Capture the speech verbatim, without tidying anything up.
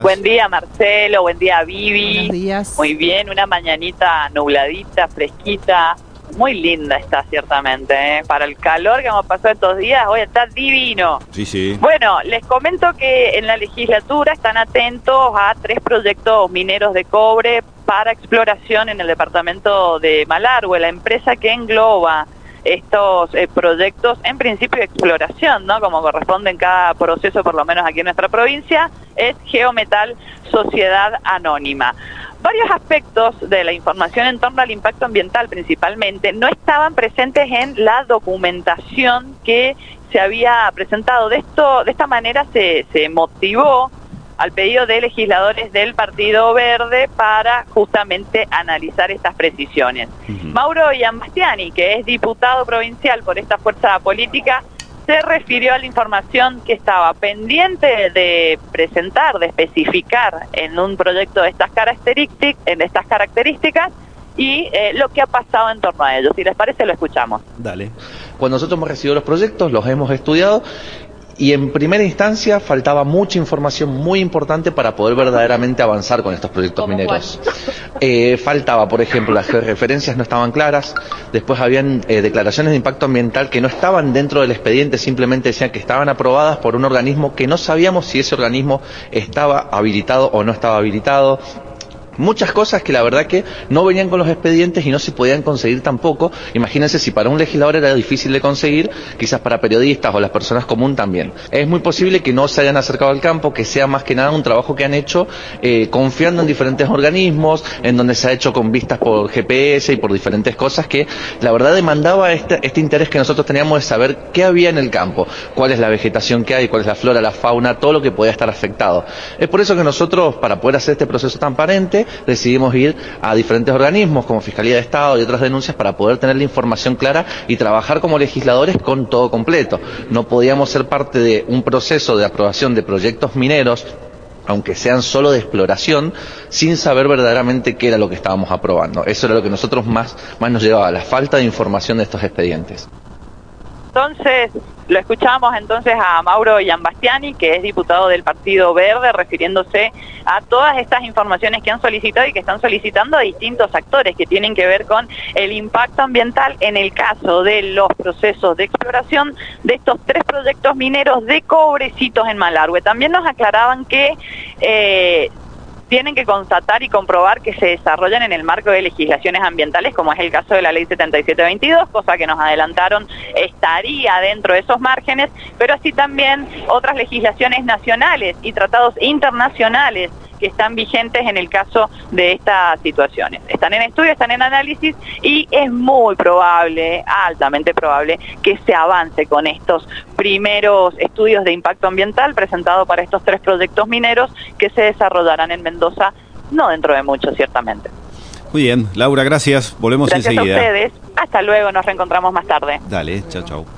Buen día, Marcelo, buen día, Vivi. Buenos días. Muy bien, una mañanita nubladita, fresquita, muy linda está ciertamente, ¿eh? Para el calor que hemos pasado estos días, hoy está divino. Sí, sí. Bueno, les comento que en la legislatura están atentos a tres proyectos mineros de cobre para exploración en el departamento de Malargüe, la empresa que engloba estos eh, proyectos, en principio de exploración, ¿no? Como corresponde en cada proceso, por lo menos aquí en nuestra provincia, es Geometal Sociedad Anónima. Varios aspectos de la información en torno al impacto ambiental, principalmente, no estaban presentes en la documentación que se había presentado. De esto, de esta manera se, se motivó al pedido de legisladores del Partido Verde para justamente analizar estas precisiones. Uh-huh. Mauro Iambastiani, que es diputado provincial por esta fuerza política, se refirió a la información que estaba pendiente de presentar, de especificar en un proyecto de estas características, en estas características y eh, lo que ha pasado en torno a ellos. Si les parece, lo escuchamos. Dale. Cuando nosotros hemos recibido los proyectos, los hemos estudiado, y en primera instancia faltaba mucha información muy importante para poder verdaderamente avanzar con estos proyectos mineros. Eh, faltaba, por ejemplo, las georreferencias no estaban claras, después habían eh, declaraciones de impacto ambiental que no estaban dentro del expediente, simplemente decían que estaban aprobadas por un organismo que no sabíamos si ese organismo estaba habilitado o no estaba habilitado. Muchas cosas que la verdad que no venían con los expedientes y no se podían conseguir tampoco. Imagínense, si para un legislador era difícil de conseguir, quizás para periodistas o las personas comunes también. Es muy posible que no se hayan acercado al campo, que sea más que nada un trabajo que han hecho eh, confiando en diferentes organismos, en donde se ha hecho con vistas por G P S y por diferentes cosas que la verdad demandaba este, este interés que nosotros teníamos de saber qué había en el campo, cuál es la vegetación que hay, cuál es la flora, la fauna, todo lo que podía estar afectado. Es por eso que nosotros, para poder hacer este proceso transparente, decidimos ir a diferentes organismos como Fiscalía de Estado y otras denuncias para poder tener la información clara y trabajar como legisladores con todo completo. No podíamos ser parte de un proceso de aprobación de proyectos mineros, aunque sean solo de exploración, sin saber verdaderamente qué era lo que estábamos aprobando. Eso era lo que nosotros más, más nos llevaba, la falta de información de estos expedientes. Entonces, lo escuchamos entonces a Mauro Iambastiani, que es diputado del Partido Verde, refiriéndose a todas estas informaciones que han solicitado y que están solicitando a distintos actores que tienen que ver con el impacto ambiental en el caso de los procesos de exploración de estos tres proyectos mineros de cobrecitos en Malargüe. También nos aclaraban que eh, tienen que constatar y comprobar que se desarrollan en el marco de legislaciones ambientales, como es el caso de la ley setenta y siete veintidós, cosa que nos adelantaron estaría dentro de esos márgenes, pero así también otras legislaciones nacionales y tratados internacionales que están vigentes en el caso de estas situaciones. Están en estudio, están en análisis y es muy probable, altamente probable, que se avance con estos primeros estudios de impacto ambiental presentados para estos tres proyectos mineros que se desarrollarán en Mendoza, no dentro de mucho, ciertamente. Muy bien, Laura, gracias. Volvemos gracias enseguida. Gracias a ustedes. Hasta luego, nos reencontramos más tarde. Dale, chao, chao.